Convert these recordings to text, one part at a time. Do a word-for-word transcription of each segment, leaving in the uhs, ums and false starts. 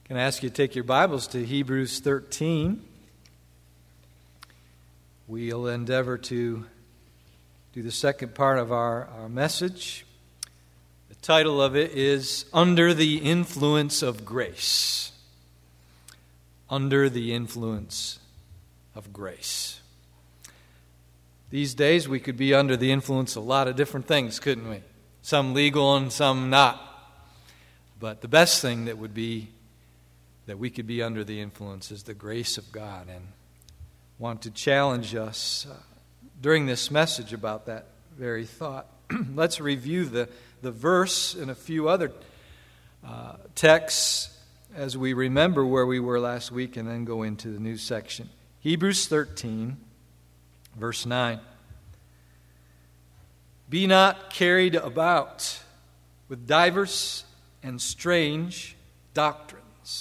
Can I ask you to take your Bibles to Hebrews thirteen? We'll endeavor to do the second part of our, our message. The title of it is Under the Influence of Grace. Under the Influence of Grace. These days we could be under the influence of a lot of different things, couldn't we? Some legal and some not. But the best thing that would be that we could be under the influence is the grace of God, and want to challenge us uh, during this message about that very thought. Let's review the, the verse and a few other uh, texts as we remember where we were last week and then go into the new section. Hebrews thirteen, verse nine. Be not carried about with diverse and strange doctrines.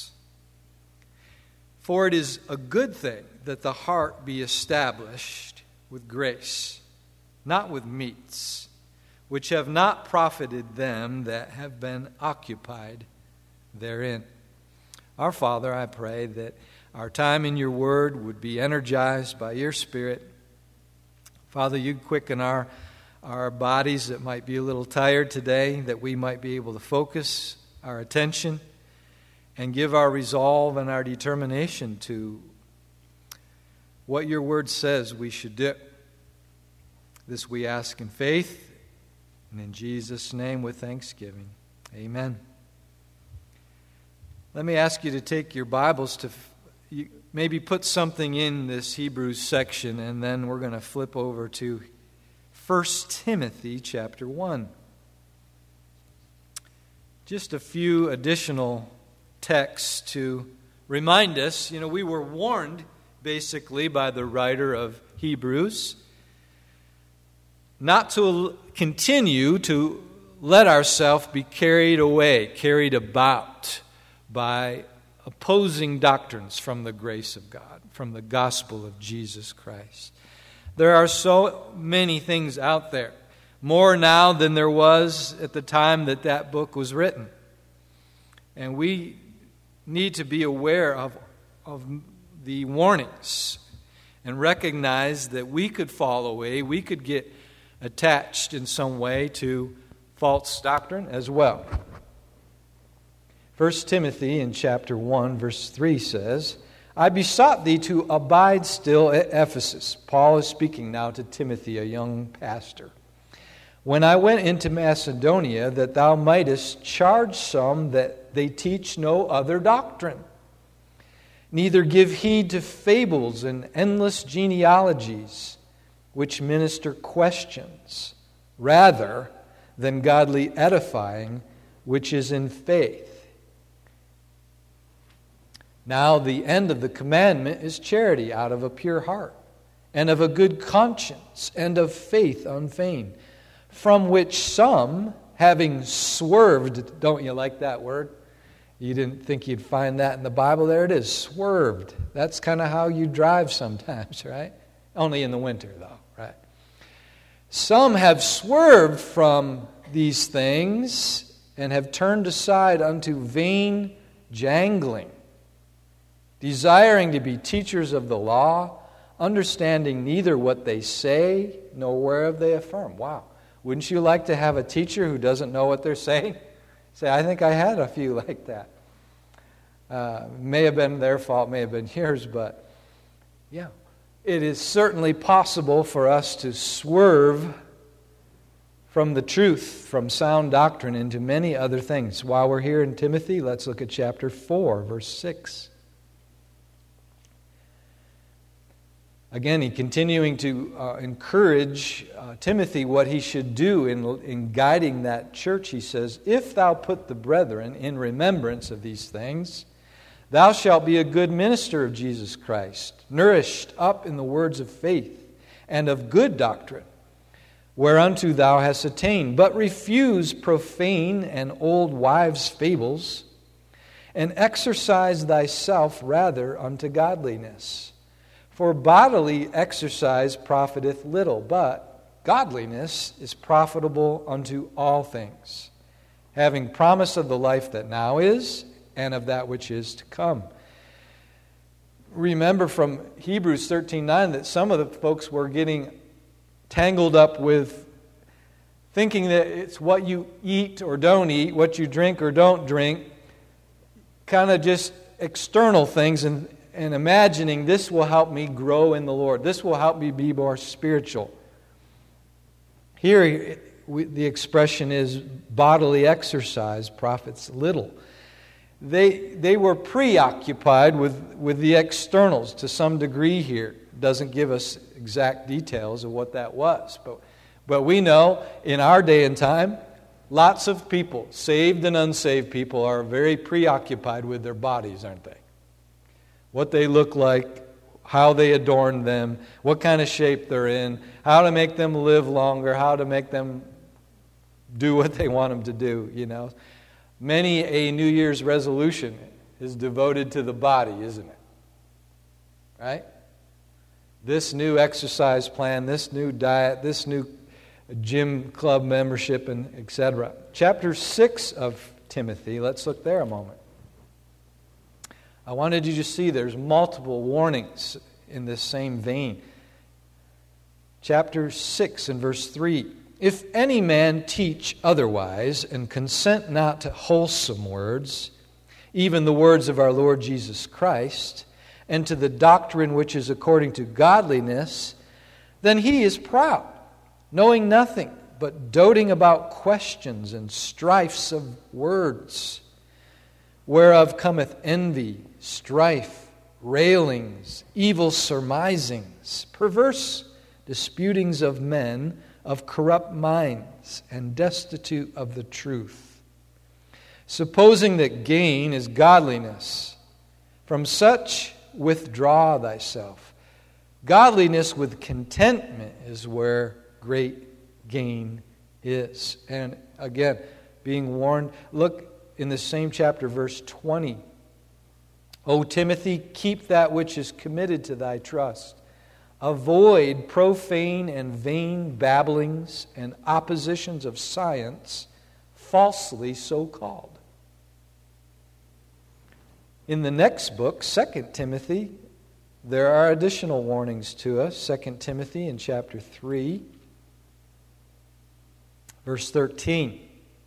For it is a good thing that the heart be established with grace, not with meats, which have not profited them that have been occupied therein. Our Father, I pray that our time in your word would be energized by your Spirit. Father, you quicken our, our bodies that might be a little tired today, that we might be able to focus our attention and give our resolve and our determination to what your word says we should do. This we ask in faith, and in Jesus' name with thanksgiving. Amen. Let me ask you to take your Bibles to maybe put something in this Hebrews section, and then we're going to flip over to First Timothy chapter one. Just a few additional text to remind us, you know, we were warned basically by the writer of Hebrews not to continue to let ourselves be carried away, carried about by opposing doctrines from the grace of God, from the gospel of Jesus Christ. There are so many things out there, more now than there was at the time that that book was written. And we need to be aware of, of the warnings and recognize that we could fall away, we could get attached in some way to false doctrine as well. First Timothy in chapter one, verse three says, I besought thee to abide still at Ephesus. Paul is speaking now to Timothy, a young pastor. When I went into Macedonia, that thou mightest charge some that they teach no other doctrine, neither give heed to fables and endless genealogies, which minister questions, rather than godly edifying, which is in faith. Now the end of the commandment is charity out of a pure heart, and of a good conscience, and of faith unfeigned, from which some, having swerved, don't you like that word? You didn't think you'd find that in the Bible? There it is, swerved. That's kind of how you drive sometimes, right? Only in the winter, though, right? Some have swerved from these things and have turned aside unto vain jangling, desiring to be teachers of the law, understanding neither what they say nor whereof they affirm. Wow. Wouldn't you like to have a teacher who doesn't know what they're saying? Say, I think I had a few like that. Uh, may have been their fault, may have been yours, but yeah. It is certainly possible for us to swerve from the truth, from sound doctrine, into many other things. While we're here in Timothy, let's look at chapter four, verse six. Again, he continuing to uh, encourage uh, Timothy what he should do in, in guiding that church. He says, if thou put the brethren in remembrance of these things, thou shalt be a good minister of Jesus Christ, nourished up in the words of faith and of good doctrine, whereunto thou hast attained. But refuse profane and old wives' fables, and exercise thyself rather unto godliness. For bodily exercise profiteth little, but godliness is profitable unto all things, having promise of the life that now is, and of that which is to come. Remember from Hebrews thirteen nine that some of the folks were getting tangled up with thinking that it's what you eat or don't eat, what you drink or don't drink, kind of just external things, and, and imagining this will help me grow in the Lord. This will help me be more spiritual. Here, we, the expression is bodily exercise profits little. They they were preoccupied with, with the externals to some degree here. It doesn't give us exact details of what that was. But, but we know in our day and time, lots of people, saved and unsaved people, are very preoccupied with their bodies, aren't they? What they look like, how they adorn them, what kind of shape they're in, how to make them live longer, how to make them do what they want them to do, you know. Many a New Year's resolution is devoted to the body, isn't it? Right? This new exercise plan, this new diet, this new gym club membership, and et cetera. Chapter six of Timothy, let's look there a moment. I wanted you to see there's multiple warnings in this same vein. Chapter six and verse three. If any man teach otherwise, and consent not to wholesome words, even the words of our Lord Jesus Christ, and to the doctrine which is according to godliness, then he is proud, knowing nothing, but doting about questions and strifes of words, whereof cometh envy, strife, railings, evil surmisings, perverse disputings of men, of corrupt minds, and destitute of the truth. Supposing that gain is godliness, from such withdraw thyself. Godliness with contentment is where great gain is. And again, being warned, look in the same chapter, verse twenty. O Timothy, keep that which is committed to thy trust. Avoid profane and vain babblings and oppositions of science, falsely so called. In the next book, Second Timothy, there are additional warnings to us. Second Timothy in chapter three, verse thirteen.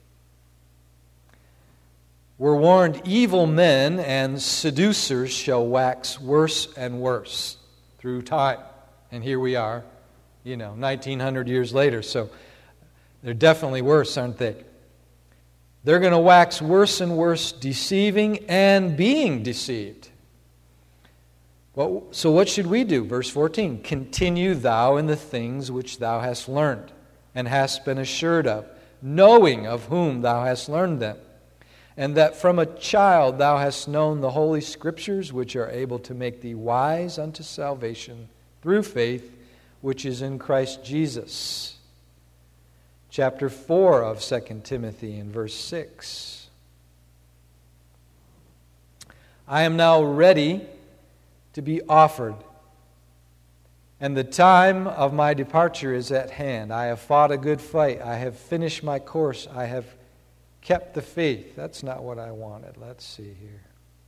We're warned, evil men and seducers shall wax worse and worse through time. And here we are, you know, nineteen hundred years later. So they're definitely worse, aren't they? They're going to wax worse and worse, deceiving and being deceived. Well, so what should we do? Verse fourteen, continue thou in the things which thou hast learned and hast been assured of, knowing of whom thou hast learned them, and that from a child thou hast known the holy Scriptures, which are able to make thee wise unto salvation through faith, which is in Christ Jesus. Chapter four of Second Timothy in verse six. I am now ready to be offered, and the time of my departure is at hand. I have fought a good fight. I have finished my course. I have kept the faith. That's not what I wanted. Let's see here.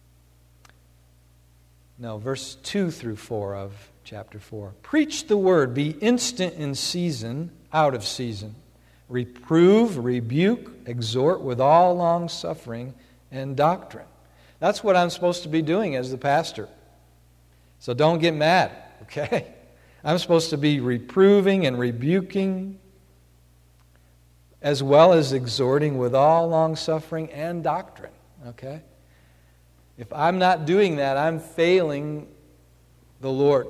No, verse two through four of chapter four. Preach the word, be instant in season, out of season. Reprove, rebuke, exhort with all long suffering and doctrine. That's what I'm supposed to be doing as the pastor. So don't get mad, okay? I'm supposed to be reproving and rebuking, as well as exhorting with all long suffering and doctrine, okay? If I'm not doing that, I'm failing the Lord.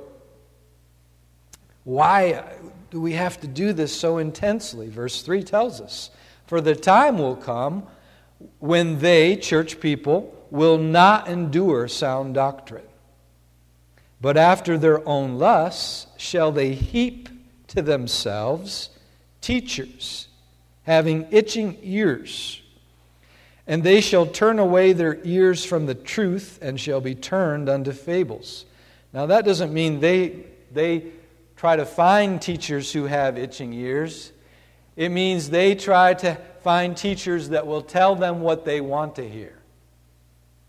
Why do we have to do this so intensely? Verse three tells us, for the time will come when they, church people, will not endure sound doctrine, but after their own lusts shall they heap to themselves teachers, having itching ears. And they shall turn away their ears from the truth, and shall be turned unto fables. Now that doesn't mean they they try to find teachers who have itching ears. It means they try to find teachers that will tell them what they want to hear.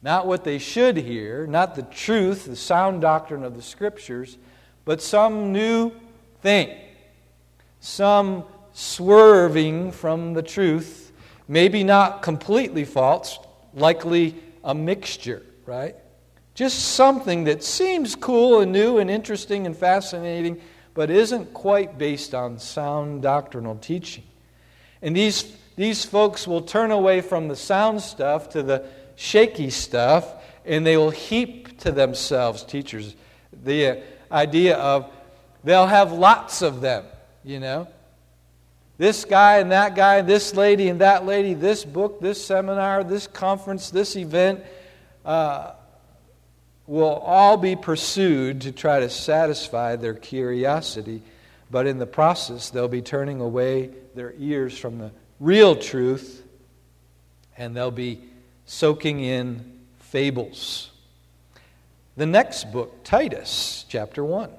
Not what they should hear, not the truth, the sound doctrine of the Scriptures, but some new thing, some swerving from the truth, maybe not completely false, likely a mixture, right? Just something that seems cool and new and interesting and fascinating, but isn't quite based on sound doctrinal teaching. And these, these folks will turn away from the sound stuff to the shaky stuff, and they will heap to themselves, teachers, the uh, idea of they'll have lots of them, you know. This guy and that guy, this lady and that lady, this book, this seminar, this conference, this event, uh, will all be pursued to try to satisfy their curiosity, but in the process they'll be turning away their ears from the real truth, and they'll be soaking in fables. The next book, Titus, chapter one.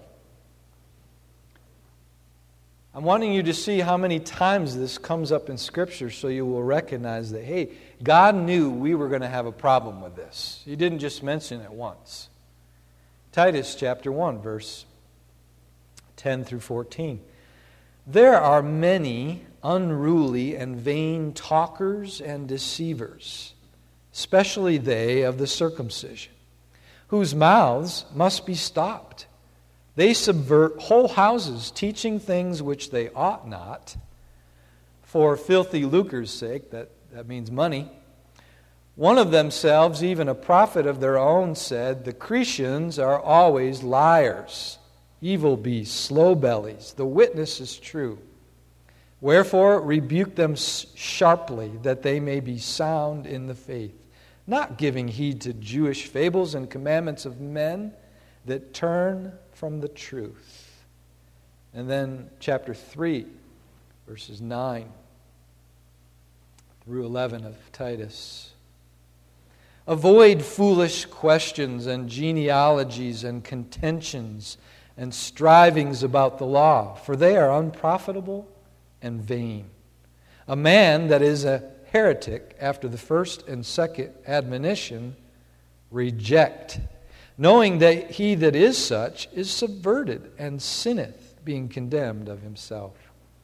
I'm wanting you to see how many times this comes up in Scripture so you will recognize that, hey, God knew we were going to have a problem with this. He didn't just mention it once. Titus chapter one, verse ten through fourteen. There are many unruly and vain talkers and deceivers, especially they of the circumcision, whose mouths must be stopped. They subvert whole houses, teaching things which they ought not, for filthy lucre's sake, that, that means money. One of themselves, even a prophet of their own, said, the Cretians are always liars, evil beasts, slow bellies. The witness is true. Wherefore rebuke them sharply, that they may be sound in the faith, not giving heed to Jewish fables and commandments of men that turn from the truth. And then chapter three, verses nine through eleven of Titus. Avoid foolish questions and genealogies and contentions and strivings about the law, for they are unprofitable and vain. A man that is a heretic after the first and second admonition, reject, knowing that he that is such is subverted and sinneth, being condemned of himself.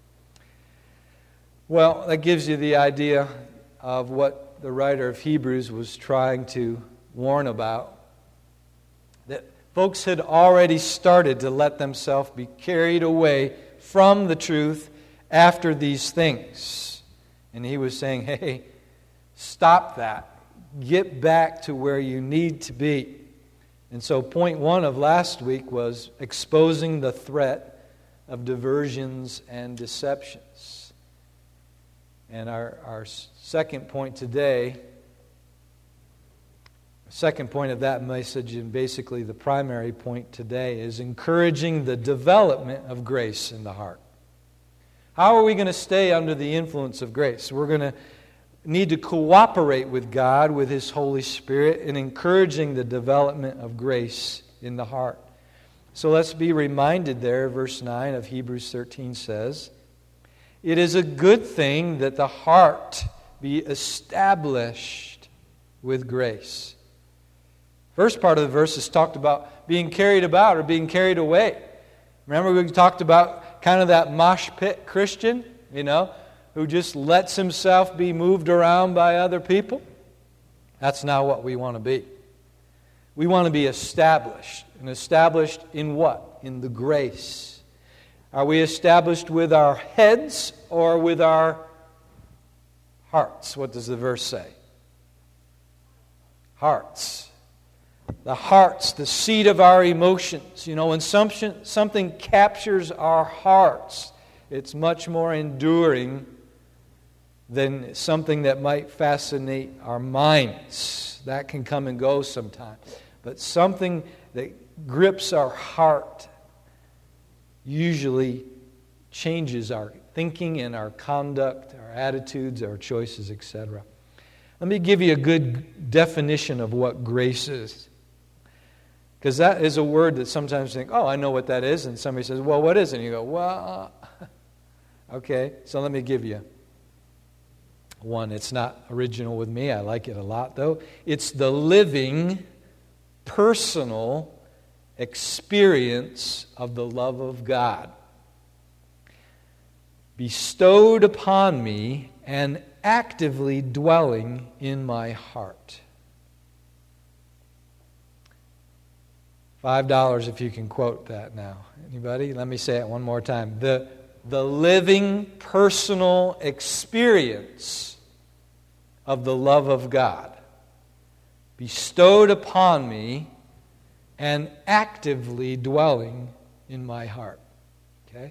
Well, that gives you the idea of what the writer of Hebrews was trying to warn about. That folks had already started to let themselves be carried away from the truth after these things. And he was saying, hey, stop that. Get back to where you need to be. And so point one of last week was exposing the threat of diversions and deceptions. And our, our second point today, second point of that message, and basically the primary point today, is encouraging the development of grace in the heart. How are we going to stay under the influence of grace? We're going to need to cooperate with God, with His Holy Spirit, in encouraging the development of grace in the heart. So let's be reminded there, verse nine of Hebrews thirteen says, it is a good thing that the heart be established with grace. First part of the verse is talked about being carried about or being carried away. Remember we talked about kind of that mosh pit Christian, you know, who just lets himself be moved around by other people? That's not what we want to be. We want to be established. And established in what? In the grace. Are we established with our heads or with our hearts? What does the verse say? Hearts. The heart's the seat of our emotions. You know, when something, something captures our hearts, it's much more enduring than something that might fascinate our minds. That can come and go sometimes. But something that grips our heart usually changes our thinking and our conduct, our attitudes, our choices, et cetera. Let me give you a good definition of what grace is. Because that is a word that sometimes you think, oh, I know what that is. And somebody says, well, what is it? And you go, well, uh, okay, so let me give you. one. It's not original with me. I like it a lot, though. It's the living, personal experience of the love of God bestowed upon me and actively dwelling in my heart. Five dollars if you can quote that now. Anybody? Let me say it one more time. The, the living, personal experience of the love of God bestowed upon me and actively dwelling in my heart. Okay?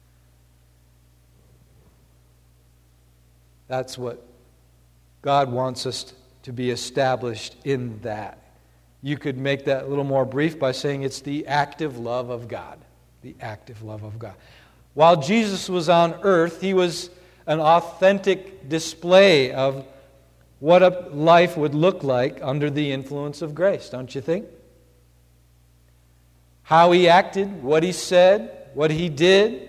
That's what God wants us to be established in that. You could make that a little more brief by saying it's the active love of God. The active love of God. While Jesus was on earth, he was an authentic display of what a life would look like under the influence of grace, don't you think? How he acted, what he said, what he did,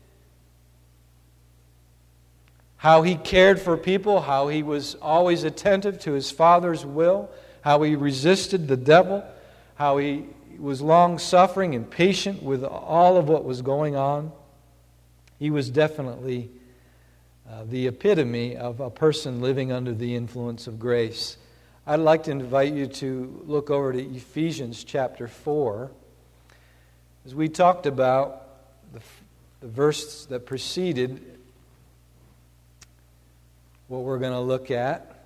how he cared for people, how he was always attentive to his Father's will, how he resisted the devil, how he was long-suffering and patient with all of what was going on. He was definitely uh, the epitome of a person living under the influence of grace. I'd like to invite you to look over to Ephesians chapter four. As we talked about the, the verse that preceded what we're going to look at,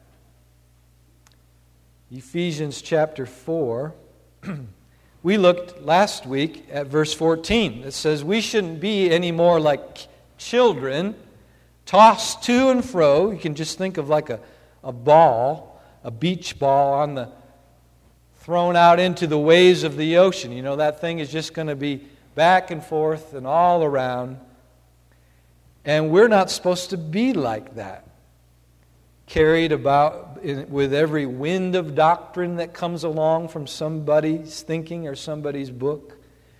Ephesians chapter four, we looked last week at verse fourteen. It says we shouldn't be any more like children, tossed to and fro. You can just think of like a, a ball, a beach ball on the thrown out into the waves of the ocean. You know, that thing is just going to be back and forth and all around. And we're not supposed to be like that. Carried about in, with every wind of doctrine that comes along from somebody's thinking or somebody's book.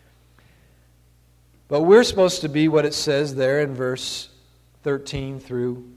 But we're supposed to be what it says there in verse thirteen through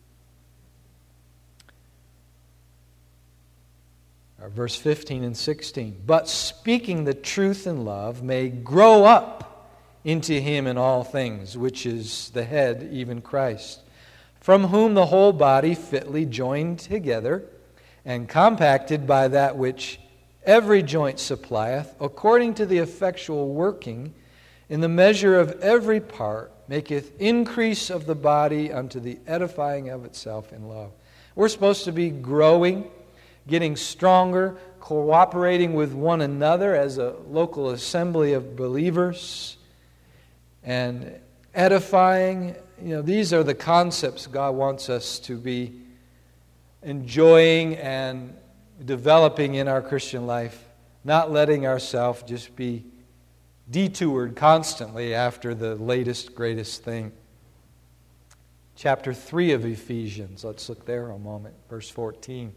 or verse fifteen and sixteen. But speaking the truth in love may grow up into him in all things, which is the head, even Christ, from whom the whole body fitly joined together and compacted by that which every joint supplieth, according to the effectual working in the measure of every part, maketh increase of the body unto the edifying of itself in love. We're supposed to be growing, getting stronger, cooperating with one another as a local assembly of believers, and edifying. You know, these are the concepts God wants us to be enjoying and developing in our Christian life, not letting ourselves just be detoured constantly after the latest, greatest thing. Chapter three of Ephesians, let's look there a moment, verse fourteen.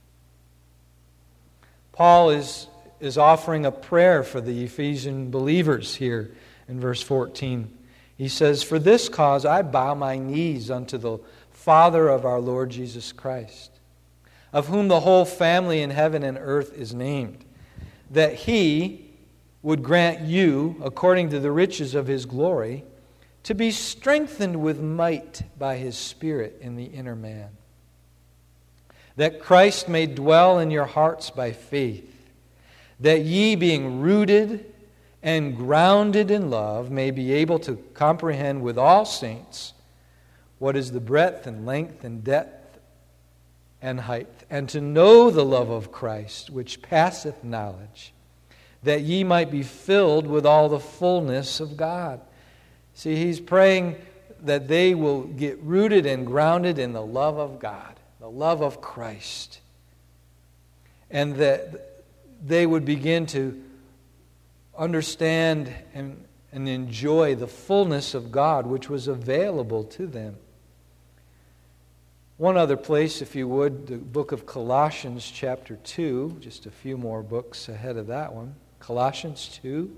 Paul is, is offering a prayer for the Ephesian believers here in verse fourteen. He says, "For this cause I bow my knees unto the Father of our Lord Jesus Christ, of whom the whole family in heaven and earth is named, that He would grant you, according to the riches of His glory, to be strengthened with might by His Spirit in the inner man, that Christ may dwell in your hearts by faith, that ye, being rooted and grounded in love, may be able to comprehend with all saints what is the breadth and length and depth and height, and to know the love of Christ, which passeth knowledge, that ye might be filled with all the fullness of God." See, he's praying that they will get rooted and grounded in the love of God, the love of Christ, and that they would begin to understand and, and enjoy the fullness of God which was available to them. One other place, if you would, the book of Colossians chapter two, just a few more books ahead of that one. Colossians two.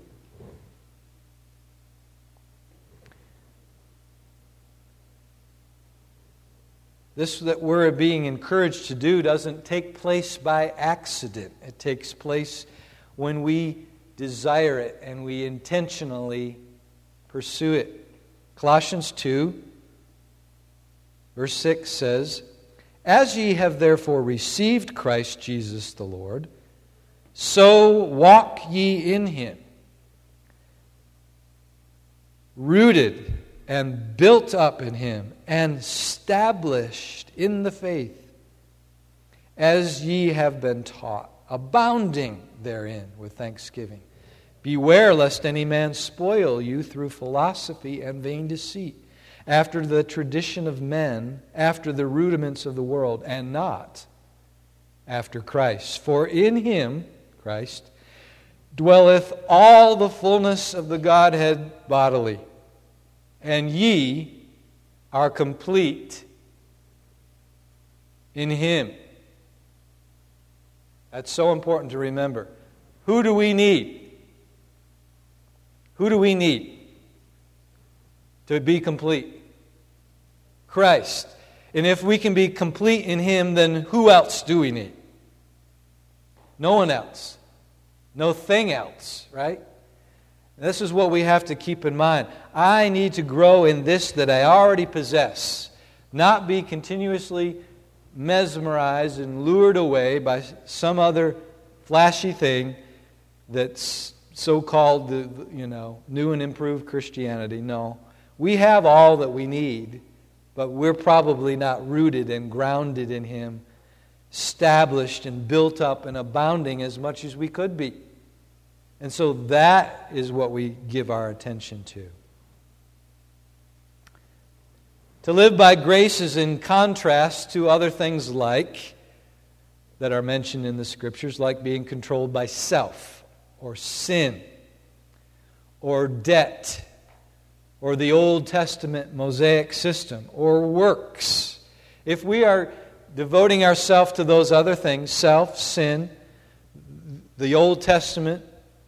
This that we're being encouraged to do doesn't take place by accident. It takes place when we desire it and we intentionally pursue it. Colossians two, verse six says, "As ye have therefore received Christ Jesus the Lord, so walk ye in him, rooted and built up in him, and established in the faith, as ye have been taught, abounding therein with thanksgiving. Beware lest any man spoil you through philosophy and vain deceit, after the tradition of men, after the rudiments of the world, and not after Christ. For in him," Christ, "dwelleth all the fullness of the Godhead bodily. And ye are complete in him." That's so important to remember. Who do we need? Who do we need to be complete? Christ. And if we can be complete in him, then who else do we need? No one else. No thing else, right? This is what we have to keep in mind. I need to grow in this that I already possess, not be continuously mesmerized and lured away by some other flashy thing that's so-called, you know, new and improved Christianity. No, we have all that we need, but we're probably not rooted and grounded in him, established and built up and abounding as much as we could be. And so that is what we give our attention to. To live by grace is in contrast to other things like, that are mentioned in the Scriptures, like being controlled by self, or sin, or debt, or the Old Testament Mosaic system, or works. If we are devoting ourselves to those other things, self, sin, the Old Testament,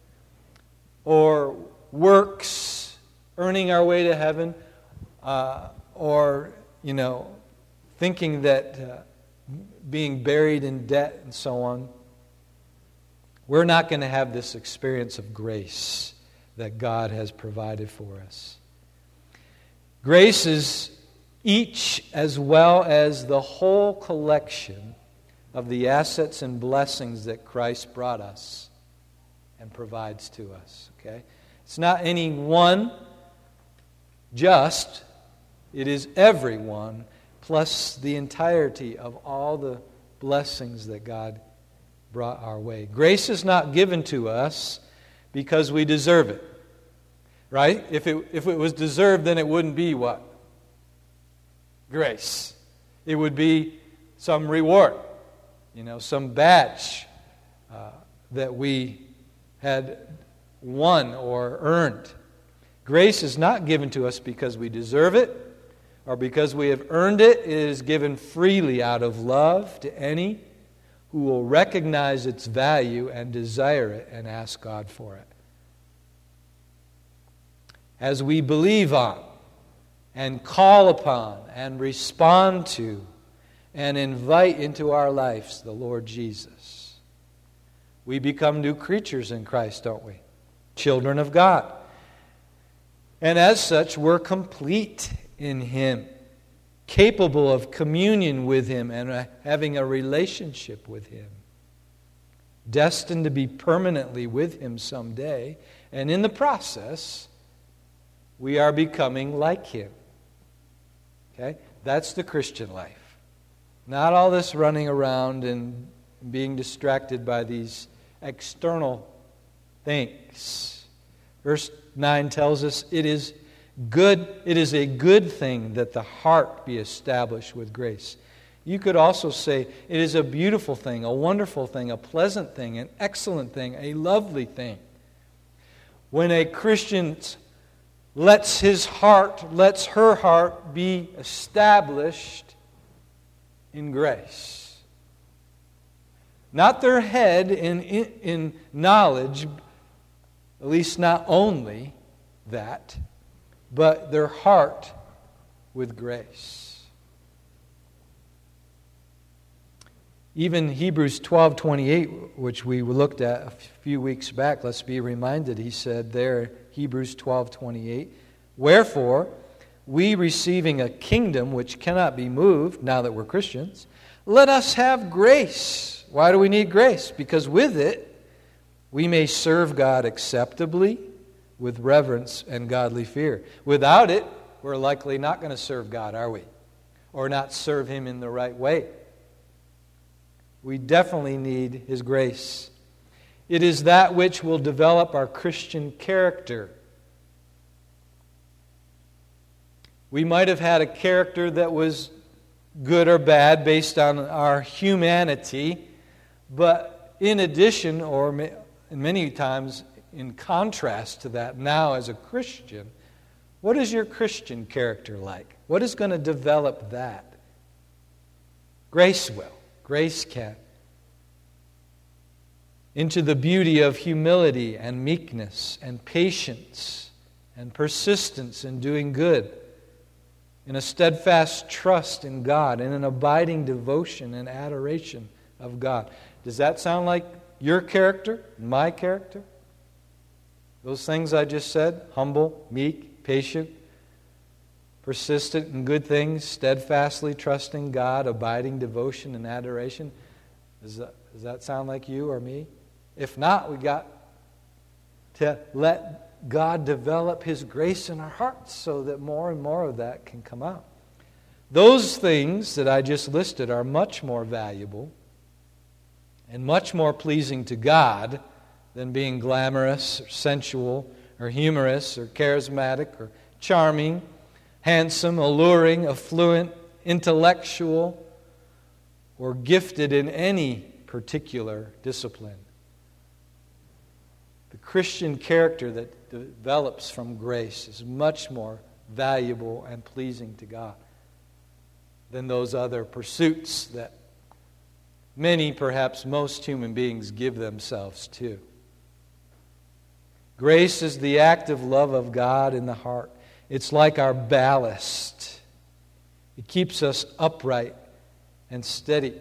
or works, earning our way to heaven, uh, or, you know, thinking that uh, being buried in debt and so on, we're not going to have this experience of grace that God has provided for us. Grace is each as well as the whole collection of the assets and blessings that Christ brought us and provides to us. Okay? It's not any one just, it is everyone, plus the entirety of all the blessings that God brought our way. Grace is not given to us because we deserve it. Right? If it, if it was deserved, then it wouldn't be what? Grace. It would be some reward, you know, some badge uh, that we had won or earned. Grace is not given to us because we deserve it or because we have earned it. It is given freely out of love to any who will recognize its value and desire it and ask God for it. As we believe on and call upon and respond to and invite into our lives the Lord Jesus, we become new creatures in Christ, don't we? Children of God. And as such, we're complete in Him, capable of communion with Him and having a relationship with Him, destined to be permanently with Him someday, and in the process, we are becoming like Him. Okay? That's the Christian life. Not all this running around and being distracted by these external things. Verse nine tells us it is good, it is a good thing that the heart be established with grace. You could also say it is a beautiful thing, a wonderful thing, a pleasant thing, an excellent thing, a lovely thing. When a Christian lets his heart, lets her heart be established in grace. Not their head in, in, in knowledge, at least not only that, but their heart with grace. Even Hebrews twelve twenty-eight, which we looked at a few weeks back, let's be reminded, he said there, Hebrews twelve twenty-eight, "Wherefore, we receiving a kingdom which cannot be moved, now that we're Christians, let us have grace." Why do we need grace? Because with it, we may serve God acceptably, with reverence and godly fear. Without it, we're likely not going to serve God, are we? Or not serve Him in the right way. We definitely need His grace. It is that which will develop our Christian character. We might have had a character that was good or bad based on our humanity, but in addition, or many times in contrast to that, now as a Christian, what is your Christian character like? What is going to develop that? Grace will. Grace can. Into the beauty of humility and meekness and patience and persistence in doing good, in a steadfast trust in God, in an abiding devotion and adoration of God. Does that sound like your character, my character? Those things I just said, humble, meek, patient, persistent in good things, steadfastly trusting God, abiding devotion and adoration. Does that, does that sound like you or me? If not, we got to let God develop His grace in our hearts so that more and more of that can come out. Those things that I just listed are much more valuable and much more pleasing to God than being glamorous or sensual or humorous or charismatic or charming, handsome, alluring, affluent, intellectual, or gifted in any particular discipline. The Christian character that develops from grace is much more valuable and pleasing to God than those other pursuits that many, perhaps most human beings give themselves to. Grace is the active love of God in the heart. It's like our ballast. It keeps us upright and steady,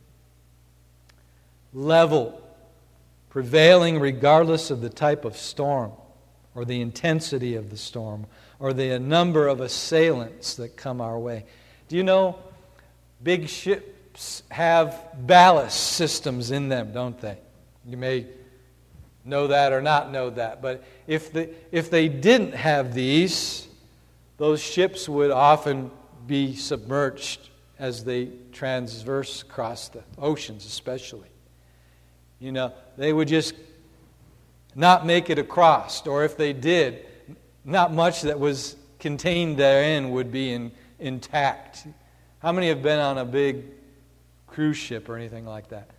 level, prevailing regardless of the type of storm or the intensity of the storm or the number of assailants that come our way. Do you know big ships have ballast systems in them, don't they? You may know that or not know that, but if the, if they didn't have these, those ships would often be submerged as they transverse across the oceans especially. You know, they would just not make it across, or if they did, not much that was contained therein would be in, intact. How many have been on a big cruise ship or anything like that?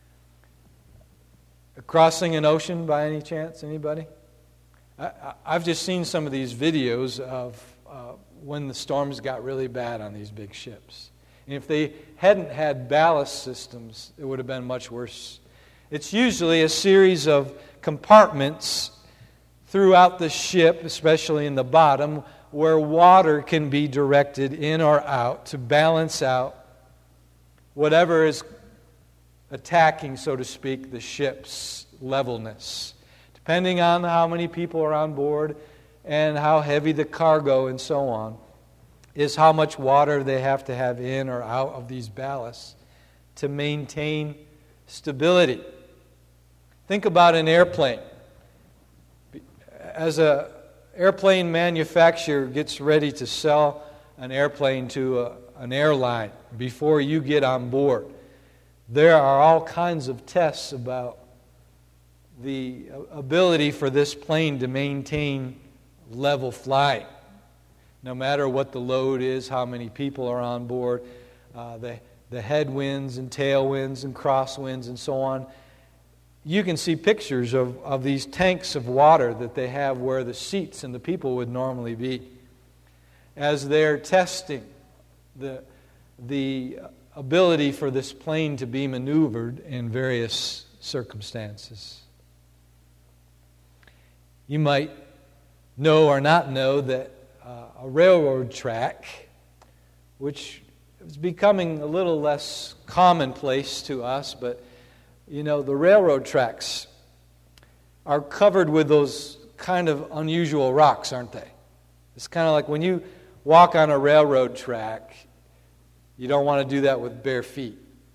Crossing an ocean by any chance? Anybody? I, I've just seen some of these videos of uh, when the storms got really bad on these big ships. And if they hadn't had ballast systems, it would have been much worse. It's usually a series of compartments throughout the ship, especially in the bottom, where water can be directed in or out to balance out whatever is attacking, so to speak, the ship's levelness. Depending on how many people are on board and how heavy the cargo and so on, is how much water they have to have in or out of these ballasts to maintain stability. Think about an airplane. As an airplane manufacturer gets ready to sell an airplane to a, an airline before you get on board, there are all kinds of tests about the ability for this plane to maintain level flight. No matter what the load is, how many people are on board, uh, the, the headwinds and tailwinds and crosswinds and so on. You can see pictures of, of these tanks of water that they have where the seats and the people would normally be, as they're testing the, the ability for this plane to be maneuvered in various circumstances. You might know or not know that uh, a railroad track, which it's becoming a little less commonplace to us, but, you know, the railroad tracks are covered with those kind of unusual rocks, aren't they? It's kind of like when you walk on a railroad track, you don't want to do that with bare feet.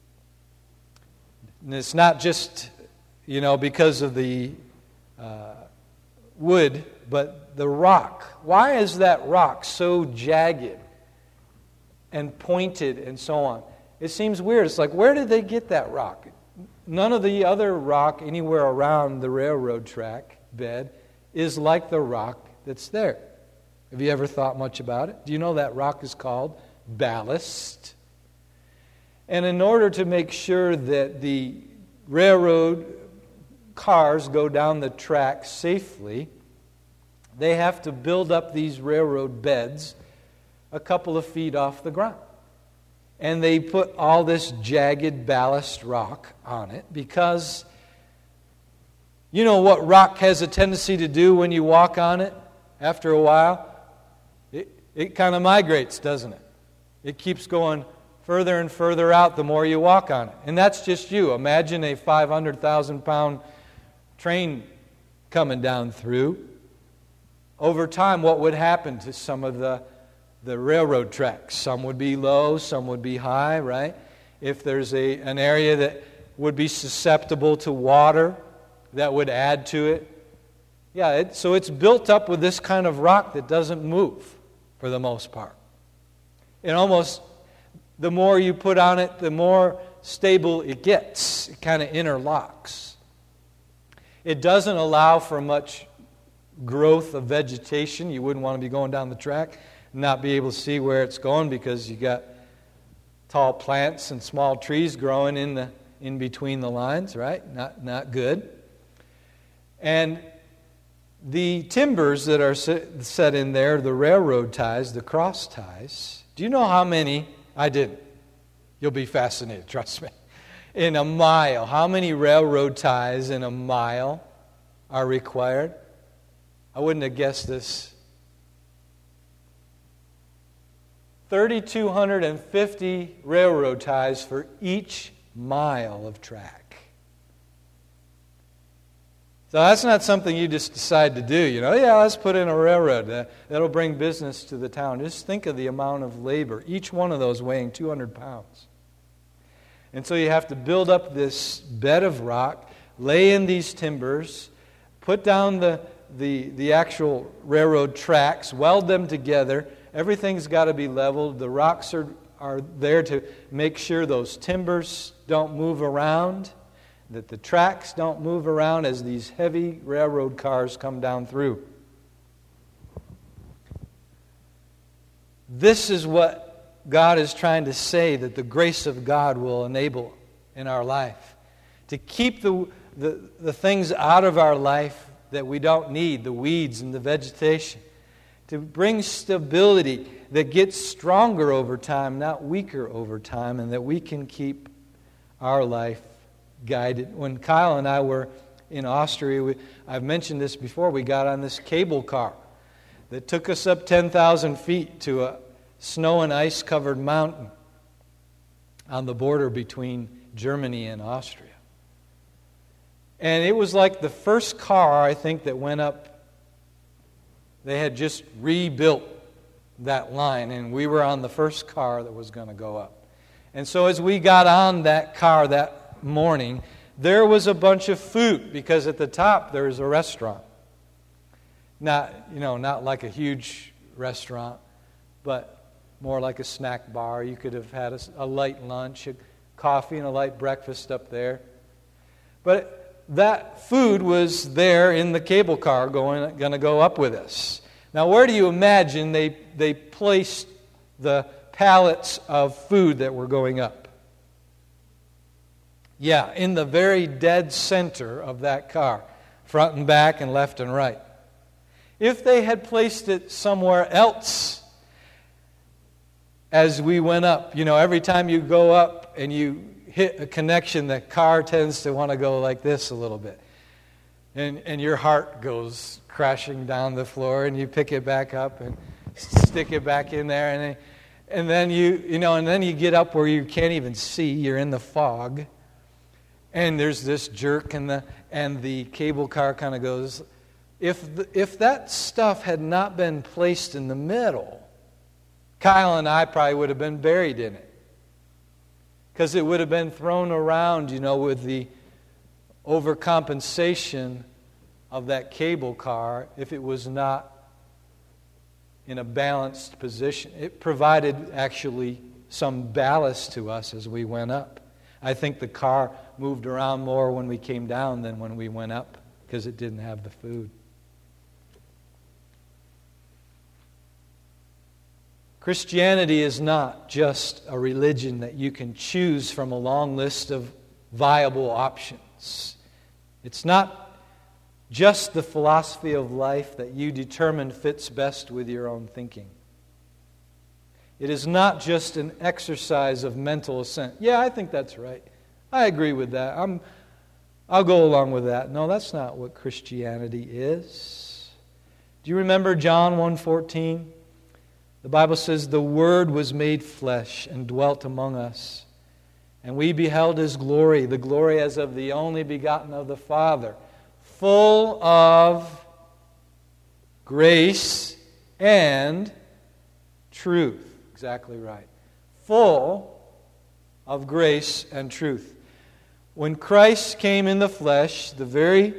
And it's not just, you know, because of the uh, wood, but the rock. Why is that rock so jagged and pointed and so on? It seems weird. It's like, where did they get that rock? None of the other rock anywhere around the railroad track bed is like the rock that's there. Have you ever thought much about it? Do you know that rock is called ballast? And in order to make sure that the railroad cars go down the track safely, they have to build up these railroad beds a couple of feet off the ground. And they put all this jagged ballast rock on it because you know what rock has a tendency to do when you walk on it after a while? It, it kind of migrates, doesn't it? It keeps going further and further out the more you walk on it. And that's just you. Imagine a five hundred thousand pound train coming down through. Over time, what would happen to some of the, the railroad tracks? Some would be low, some would be high, right? If there's a an area that would be susceptible to water, that would add to it. Yeah, it, so it's built up with this kind of rock that doesn't move for the most part. It almost, the more you put on it, the more stable it gets. It kind of interlocks. It doesn't allow for much growth of vegetation. You wouldn't want to be going down the track and not be able to see where it's going because you got tall plants and small trees growing in the in between the lines, right? Not not good. And the timbers that are set in there, the railroad ties, the cross ties, do you know how many? I didn't. You'll be fascinated, trust me. In a mile, how many railroad ties in a mile are required? I wouldn't have guessed this. three thousand two hundred fifty railroad ties for each mile of track. So that's not something you just decide to do. You know, yeah, let's put in a railroad. Uh, that'll bring business to the town. Just think of the amount of labor. Each one of those weighing two hundred pounds. And so you have to build up this bed of rock, lay in these timbers, put down the, the, the actual railroad tracks, weld them together. Everything's got to be leveled. The rocks are, are there to make sure those timbers don't move around, that the tracks don't move around as these heavy railroad cars come down through. This is what God is trying to say that the grace of God will enable in our life. To keep the, the, the things out of our life that we don't need, the weeds and the vegetation. To bring stability that gets stronger over time, not weaker over time, and that we can keep our life guided. When Kyle and I were in Austria, we, I've mentioned this before, we got on this cable car that took us up ten thousand feet to a snow and ice covered mountain on the border between Germany and Austria. And it was like the first car, I think, that went up. They had just rebuilt that line, and we were on the first car that was going to go up. And so as we got on that car that morning, there was a bunch of food, because at the top there was a restaurant. Not, you know, not like a huge restaurant, but more like a snack bar. You could have had a, a light lunch, a coffee and a light breakfast up there. But that food was there in the cable car going, going to go up with us. Now, where do you imagine they, they placed the pallets of food that were going up? Yeah, in the very dead center of that car, front and back and left and right. If they had placed it somewhere else as we went up, you know, every time you go up and you hit a connection, the car tends to want to go like this a little bit. And and your heart goes crashing down the floor, and you pick it back up and stick it back in there. And And then you, you know, and then you get up where you can't even see. You're in the fog. And there's this jerk, and the and the cable car kind of goes. If the, if that stuff had not been placed in the middle, Kyle and I probably would have been buried in it. Because it would have been thrown around, you know, with the overcompensation of that cable car if it was not in a balanced position. It provided actually some ballast to us as we went up. I think the car moved around more when we came down than when we went up because it didn't have the food. Christianity is not just a religion that you can choose from a long list of viable options. It's not just the philosophy of life that you determine fits best with your own thinking. It is not just an exercise of mental assent. Yeah, I think that's right. I agree with that. I'm, I'll go along with that. No, that's not what Christianity is. Do you remember John one fourteen? The Bible says, "The Word was made flesh and dwelt among us. And we beheld His glory, the glory as of the only begotten of the Father, full of grace and truth." Exactly right. Full of grace and truth. When Christ came in the flesh, the very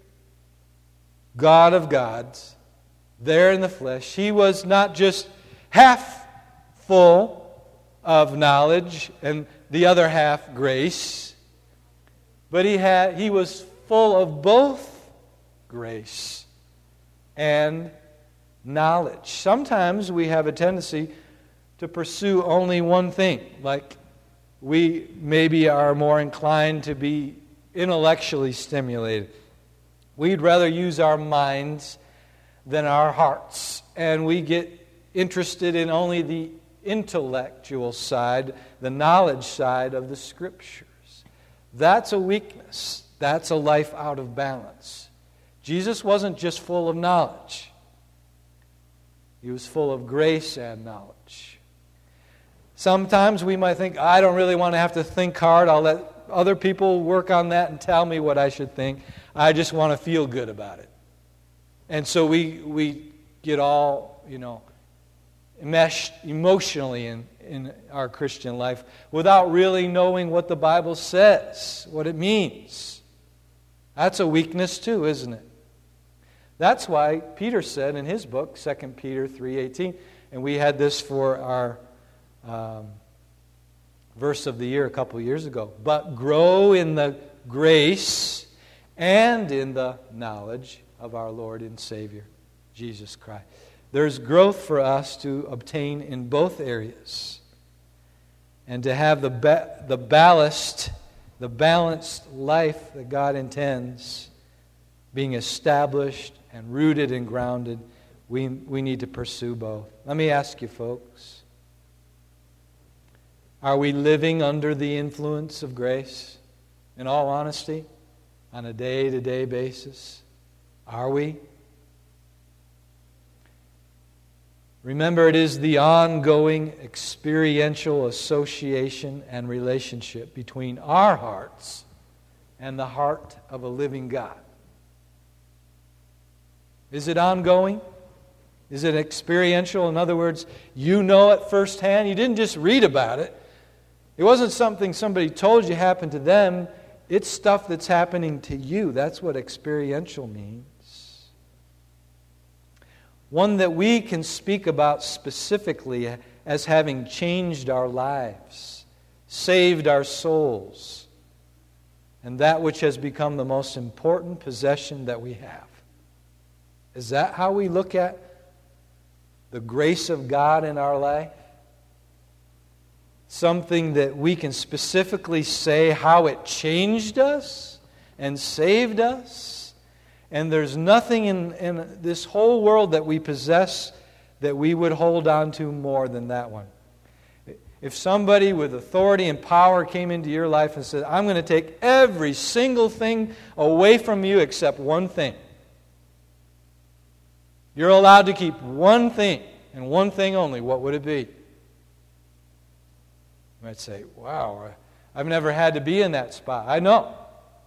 God of gods, there in the flesh, He was not just half full of knowledge and the other half grace, but he had he was full of both grace and knowledge. Sometimes we have a tendency to pursue only one thing, like we maybe are more inclined to be intellectually stimulated. We'd rather use our minds than our hearts, and we get interested in only the intellectual side, the knowledge side of the Scriptures. That's a weakness. That's a life out of balance. Jesus wasn't just full of knowledge. He was full of grace and knowledge. Sometimes we might think, I don't really want to have to think hard. I'll let other people work on that and tell me what I should think. I just want to feel good about it. And so we we get all, you know, enmeshed emotionally in, in our Christian life without really knowing what the Bible says, what it means. That's a weakness too, isn't it? That's why Peter said in his book, Second Peter three eighteen, and we had this for our um, verse of the year a couple years ago, "But grow in the grace and in the knowledge of our Lord and Savior, Jesus Christ." There's growth for us to obtain in both areas. And to have the ba- the ballast, the balanced life that God intends being established and rooted and grounded, we, we need to pursue both. Let me ask you folks, are we living under the influence of grace? In all honesty, on a day-to-day basis? Are we? Remember, it is the ongoing experiential association and relationship between our hearts and the heart of a living God. Is it ongoing? Is it experiential? In other words, you know it firsthand. You didn't just read about it. It wasn't something somebody told you happened to them. It's stuff that's happening to you. That's what experiential means. One that we can speak about specifically as having changed our lives, saved our souls, and that which has become the most important possession that we have. Is that how we look at the grace of God in our life? Something that we can specifically say how it changed us and saved us? And there's nothing in, in this whole world that we possess that we would hold on to more than that one. If somebody with authority and power came into your life and said, I'm going to take every single thing away from you except one thing. You're allowed to keep one thing, and one thing only. What would it be? You might say, wow, I've never had to be in that spot. I know.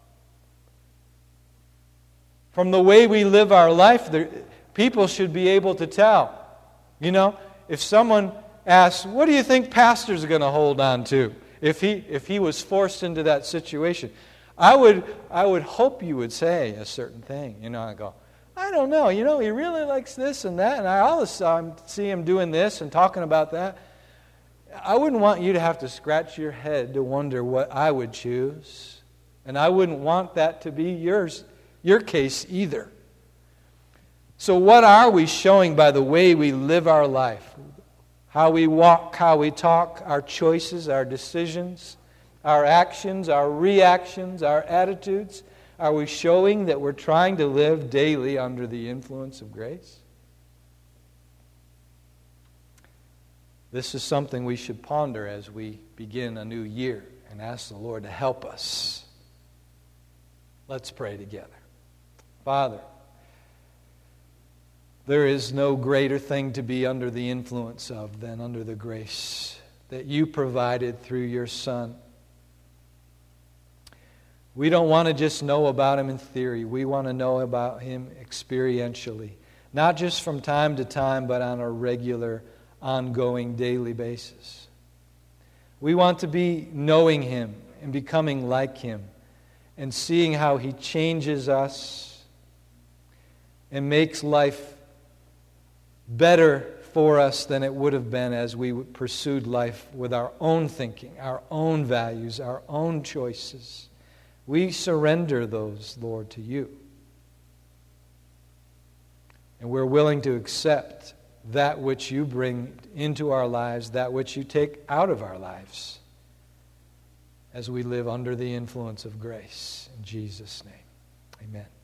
From the way we live our life, there, people should be able to tell. You know, if someone asks, what do you think pastor's going to hold on to if he if he was forced into that situation? I would I would hope you would say a certain thing. You know, I go, I don't know. You know, he really likes this and that, and I all the time see him doing this and talking about that. I wouldn't want you to have to scratch your head to wonder what I would choose. And I wouldn't want that to be yours, your case either. So what are we showing by the way we live our life? How we walk, how we talk, our choices, our decisions, our actions, our reactions, our attitudes? Are we showing that we're trying to live daily under the influence of grace? This is something we should ponder as we begin a new year and ask the Lord to help us. Let's pray together. Father, there is no greater thing to be under the influence of than under the grace that you provided through your Son. We don't want to just know about Him in theory. We want to know about Him experientially. Not just from time to time, but on a regular, ongoing, daily basis. We want to be knowing Him and becoming like Him and seeing how He changes us and makes life better for us than it would have been as we pursued life with our own thinking, our own values, our own choices. We surrender those, Lord, to you. And we're willing to accept that which you bring into our lives, that which you take out of our lives as we live under the influence of grace. In Jesus' name, amen.